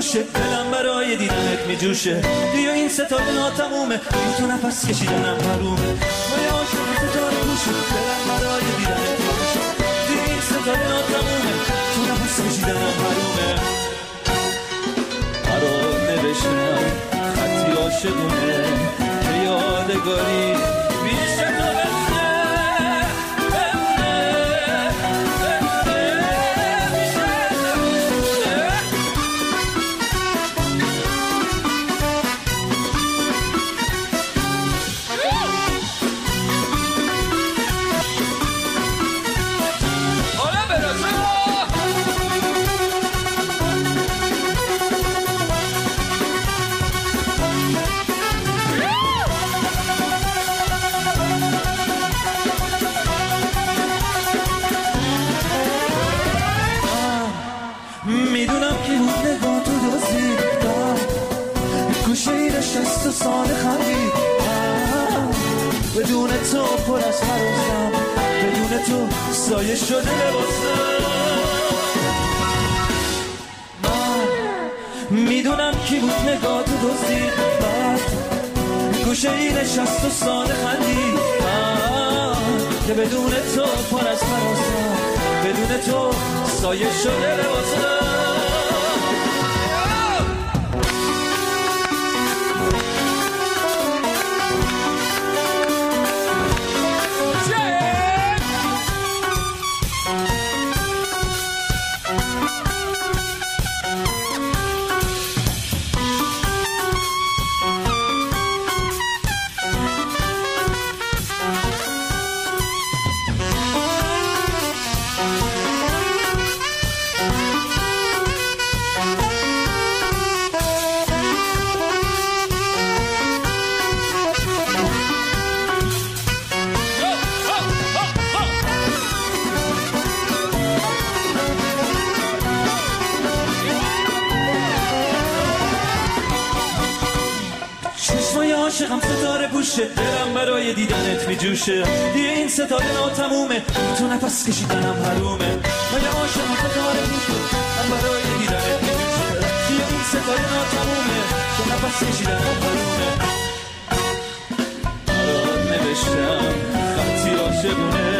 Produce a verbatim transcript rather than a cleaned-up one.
پوشه، دلم برای دیدنت میجوشه. توی این ستاره ناتمومه، توی تو نفس کشیدنم حرومه. من عاشق ستاره پوشه، دلم برای دیدنت میجوشه. توی این ستاره ناتمومه، تو نفس کشیدنم حرومه. برات نوشتم خطی عاشقونه که یادگاری بیشه تو بسته میدونم که اون نگاه تو دوزی گوشه ای نشست و ساله خندی بدون تو پر از حراسم، بدون تو سایه شده لباسم. من میدونم که اون نگاه تو دوزی گوشه ای نشست و ساله خندی که بدون تو پر از حراسم، بدون تو سایه شده لباسم. عاشقم ستاره پوشه، دلم برای دیدنت میجوشه. دیگه این ستاره ناتمومه، تو نفس کشیدنم حرومه. من عاشقم ستاره پوشه، دلم برای دیدنت میجوشه. دیگه این ستاره ناتمومه، تو نفس کشیدنم حرومه. برات نوشتم خطی عاشقونه